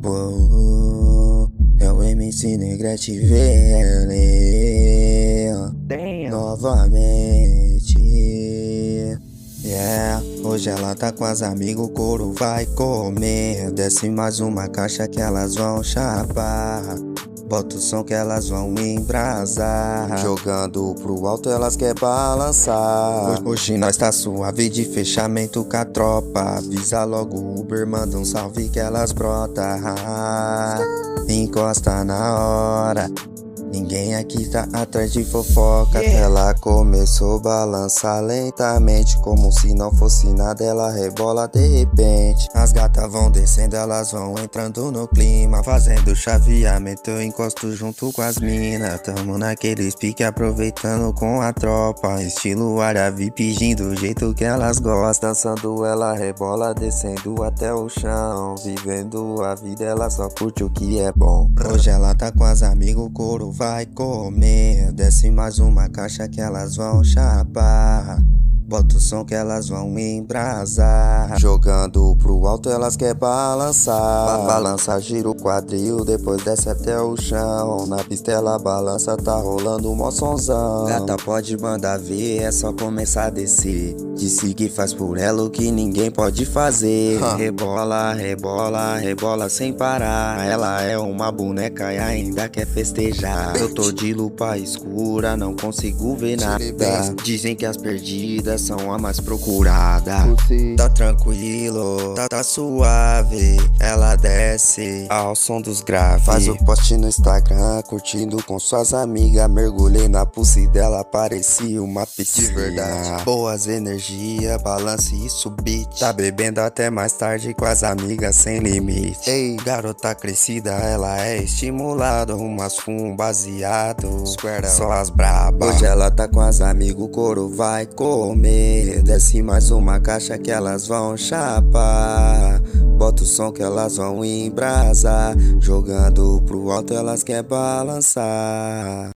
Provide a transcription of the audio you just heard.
Pô, é o MC Negrete VL novamente. Yeah, hoje ela tá com as amigos, o couro vai comer. Desce mais uma caixa que elas vão chapar. Bota o som que elas vão embrasar. Jogando pro alto elas quer balançar. Hoje nós tá suave de fechamento com a tropa. Avisa logo o Uber, manda um salve que elas brota. Encosta na hora. Ninguém aqui tá atrás de fofoca. Ela começou a balançar lentamente, como se não fosse nada, ela rebola de repente. As gatas vão descendo, elas vão entrando no clima, fazendo chaveamento, eu encosto junto com as minas. Tamo naquele pique, aproveitando com a tropa. Estilo área VIP, do jeito que elas gostam. Dançando ela rebola, descendo até o chão. Vivendo a vida, ela só curte o que é bom. Hoje ela tá com as amigos, o couro vai comer. Desce mais uma caixa que elas vão chapar. Bota o som que elas vão embrasar. Jogando pro alto elas quer balançar. Balança, gira o quadril, depois desce até o chão. Na pista ela balança, tá rolando mó sonzão. Gata pode mandar ver, é só começar a descer. Disse que faz por ela o que ninguém pode fazer. Rebola, rebola, rebola sem parar. Ela é uma boneca e ainda quer festejar. Eu tô de lupa escura, não consigo ver nada. Dizem que as perdidas são a mais procurada. Tá tranquilo, tá suave. Ela desce ao som dos graves. Faz o post no Instagram, curtindo com suas amigas. Mergulhei na pussy dela, parecia uma piscina. De verdade, boas energias, balance isso, beat. Tá bebendo até mais tarde com as amigas sem limite. Ei, garota crescida, ela é estimulada. Umas com baseado, só as braba. Hoje ela tá com as amigos, o couro vai comer. Desce mais uma caixa que elas vão chapar. Bota o som que elas vão embrasar. Jogando pro alto elas quer balançar.